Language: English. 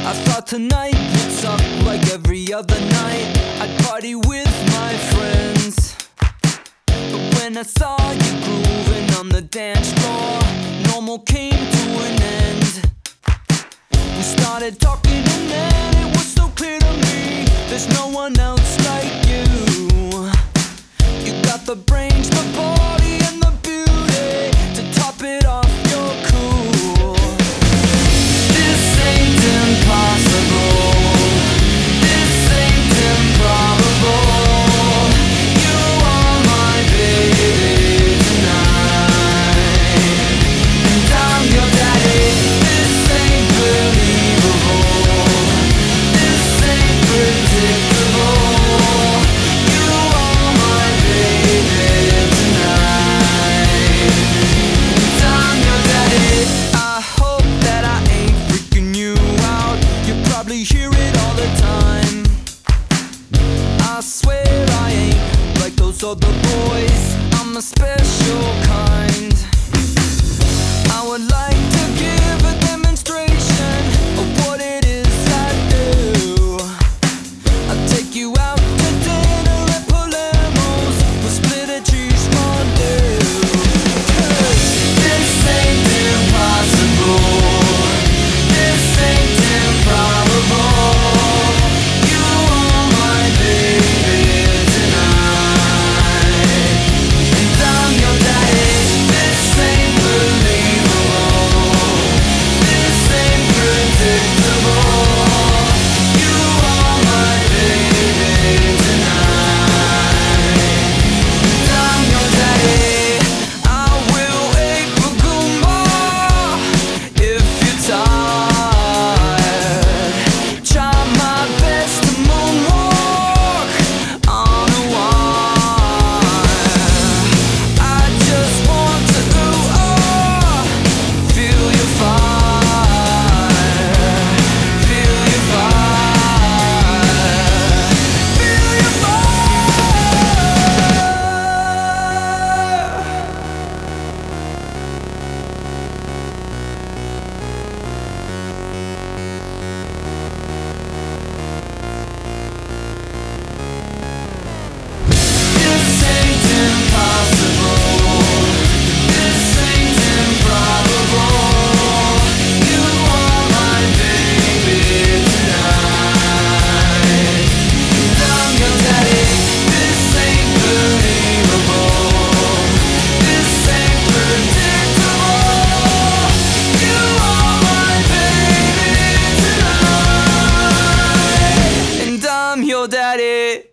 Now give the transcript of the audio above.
I thought tonight would suck like every other night. I'd party with my friends, but when I saw you grooving on the dance floor, normal came to an end. We started talking and then it was so clear to me, there's no one else like you. You got the brains, the body, and the beauty to top it off, you're cool. This ain't impossible, this ain't improbable. You are my baby tonight, and I'm your daddy. This ain't believable, this ain't predictable. You are my baby tonight, and I'm your daddy. I hope that I ain't freaking you out, you probably hear it all the time. I swear I ain't like those other boys, I'm a special kind. I would like to give a demonstration of what it is I do. I'll take you out to dinner at Palermo's, we'll split a cheese fondue. 'Cause this ain't impossible, this ain't improbable. You are my baby tonight, and I'm your daddy. This ain't believable, this ain't predictable. You are my baby tonight, and I'm your daddy. I will wake Pagumba if you're tired. Try my best to moonwalk on a wire. I just want to feel your fire, feel your fire, feel your fire. This ain't impossible, this ain't improbable. You are my baby tonight, and I'm your daddy. This ain't believable, this ain't predictable. You are my baby tonight, and I'm your daddy.